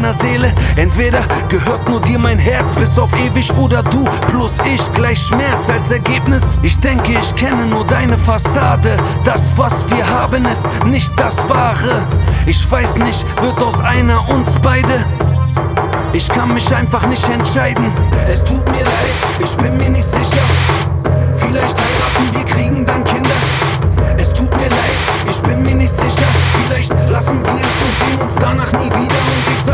meiner Seele. Entweder gehört nur dir mein Herz bis auf ewig oder du plus ich gleich Schmerz als Ergebnis. Ich denke, ich kenne nur deine Fassade. Das, was wir haben, ist nicht das Wahre. Ich weiß nicht, wird aus einer uns beide. Ich kann mich einfach nicht entscheiden. Es tut mir leid, ich bin mir nicht sicher. Vielleicht heiraten wir